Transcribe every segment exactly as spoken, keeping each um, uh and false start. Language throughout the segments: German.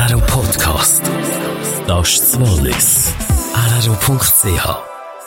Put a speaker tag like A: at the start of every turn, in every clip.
A: R R O Podcast. Das ist das Wallis. R R O Punkt C H.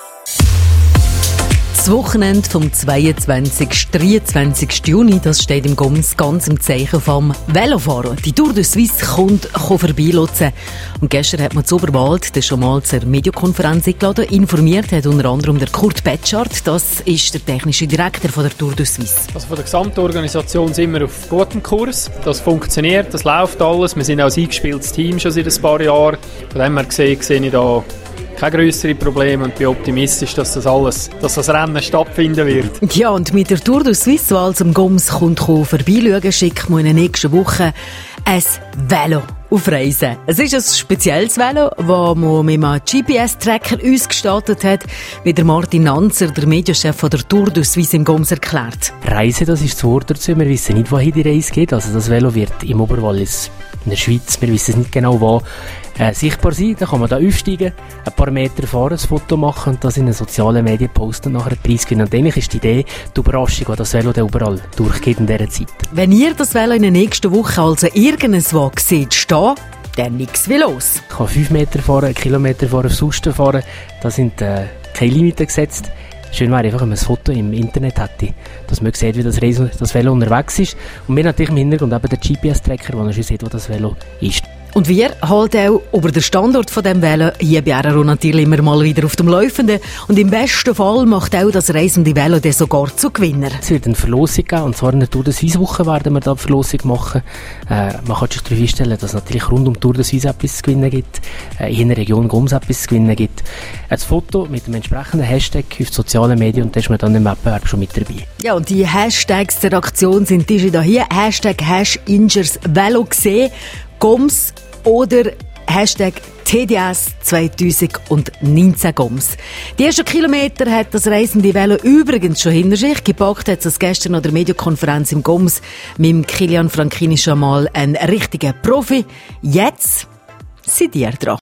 B: Das Wochenende vom zweiundzwanzigsten bis dreiundzwanzigsten Juni, das steht im Goms ganz im Zeichen vom Velofahren. Die Tour de Suisse kommt vorbeilotsen. Und gestern hat man zu Oberwald schon mal zur Medienkonferenz eingeladen. Informiert hat unter anderem der Kurt Betschart. Das ist der technische Direktor von der Tour de Suisse.
C: Also von der gesamten Organisation sind wir auf gutem Kurs. Das funktioniert, das läuft alles. Wir sind auch ein eingespieltes Team schon seit ein paar Jahren. Von dem her gesehen, sehe ich da keine grösseren Probleme und bin optimistisch, dass das alles, dass das Rennen stattfinden wird.
B: Ja, und mit der Tour de Suisse, die also am Goms kommt, vorbeischauen, schickt man in der nächsten Woche ein Velo auf Reisen. Es ist ein spezielles Velo, das man mit einem G P S-Tracker uns gestartet hat, wie der Martin Nanzer, der Medienchef von der Tour de Suisse im Goms, erklärt.
D: Reisen, das ist das Wort dazu. Wir wissen nicht, wohin die Reise geht. Also das Velo wird im Oberwallis, in der Schweiz, wir wissen nicht genau wo, äh, sichtbar sein. Dann kann man da aufsteigen, ein paar Meter fahren, ein Foto machen und das in den sozialen Medien posten und nachher einen Preis gewinnen. Und eigentlich ist die Idee, die Überraschung, die das Velo dann überall durchgeht in dieser Zeit.
B: Wenn ihr das Velo in der nächsten Woche also irgendwo seht stehen, dann nichts wie los.
D: Ich kann fünf Meter fahren, einen Kilometer fahren, auf Susten fahren. Da sind äh, keine Limiten gesetzt. Schön wäre einfach, wenn man ein Foto im Internet hätte, dass man sieht, wie das, Reise, das Velo unterwegs ist. Und wir natürlich im Hintergrund eben den G P S-Tracker, wo man schon sieht, wo das Velo ist.
B: Und wir halten auch über den Standort von dem Velo hier bei R R O natürlich immer mal wieder auf dem Laufenden. Und im besten Fall macht auch das reisende Velo dann sogar zu Gewinner.
D: Es wird eine Verlosung geben, und zwar in der Tour de Suisse Woche werden wir da eine Verlosung machen. Äh, man kann sich darauf einstellen, dass es natürlich rund um Tour de Suisse etwas zu gewinnen gibt, äh, in der Region Goms etwas zu gewinnen gibt. Ein Foto mit dem entsprechenden Hashtag auf die sozialen Medien und da ist man dann im Wettbewerb schon mit dabei.
B: Ja, und die Hashtags der Aktion sind diese hier. Hashtag Hashingers Velo gesehen. Goms oder Hashtag T D S zwanzig neunzehn Goms. Die ersten Kilometer hat das reisende Velo übrigens schon hinter sich. Gepackt hat es gestern an der Medienkonferenz im Goms mit dem Kilian Frankini schon mal ein richtiger Profi. Jetzt seid ihr dran.